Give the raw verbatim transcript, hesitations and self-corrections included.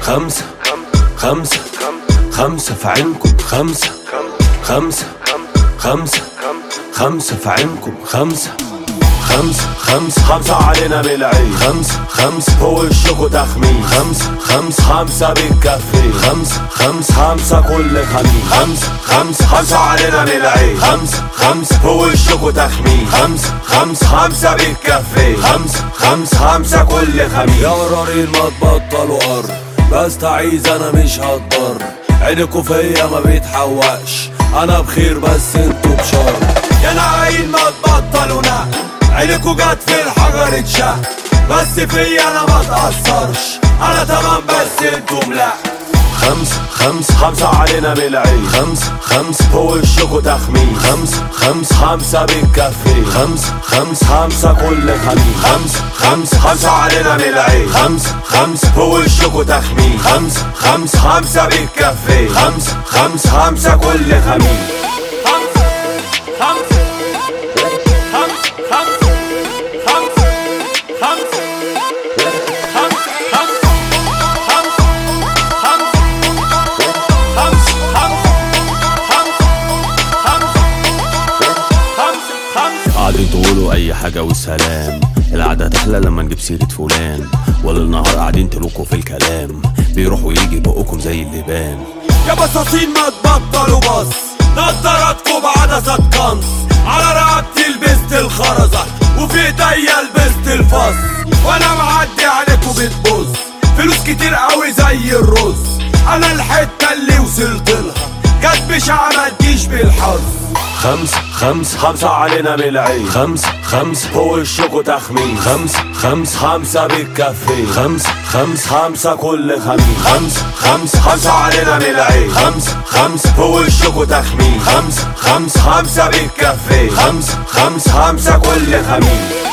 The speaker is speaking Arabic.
خمسة خمسة خمسة في عينكم، خمسة خمسة خمسة خمسة في عينكم، خمسة خمسة خمسة خمسة علينا بالعيد، خمسة خمسة فوق وشكوا تخمين، خمسة خمسة خمسة بالكفي، خمسة خمسة خمسة كل خميس، خمسة خمسة خمسة علينا بالعيد، خمسة خمسة فوق وشكوا تخمين، خمسة خمسة خمسة بالكفي، خمسة خمسة خمسة كل خميس. يا قرارين ما تبطلوا قر، بستعيذ انا مش هتضر، عينكوا فيا ما بيتحوقش، انا بخير بس انتوا بشر. يا ناقين ما تبطلوا نق، عينكوا جت في الحجر اتشق، بس فيا انا ما تأثرش، انا تمام بس انتم لا. خمسة خمسة خمسة علينا بالعيد، خمسة خمسة فوق وشكوا تخمين، خمسة خمسة خمسة بالكفي، خمسة خمسة خمسة كل خميس، خمسة خمسة خمسة علينا بالعيد، خمسة خمسة فوق وشكوا تخمين، خمسة خمسة خمسة بالكفي، خمسة خمسة خمسة كل خميس. قاعدين تقولوا اي حاجة والسلام، القعدة تحلى لما نجيب سيرة فلان، ولا النهار قاعدين تلوكوا في الكلام، بيروح ويجي بقكم زي اللبان. يا بصاصين ما تبطلوا بص، نضاراتكم بعدسة قنص، على رقبتي لبست الخرزة، وفي ايديا لبست الفص، وانا معدي عليكم بتبص، فلوس كتير قوي زي الرز، انا الحتة اللي وصلت لها جت بشعة ما تجيش بالحظ. خمسة خمسة خمسة علينا بالعيد، خمسة خمسة فوق وشكوا تخمين، خمسة خمسة خمسة بالكفي، خمسة خمسة خمسة كل خميس، خمسة خمسة خمسة علينا بالعيد، خمسة خمسة فوق وشكوا تخمين، خمسة خمسة خمسة بالكفي، خمسة خمسة خمسة كل خميس.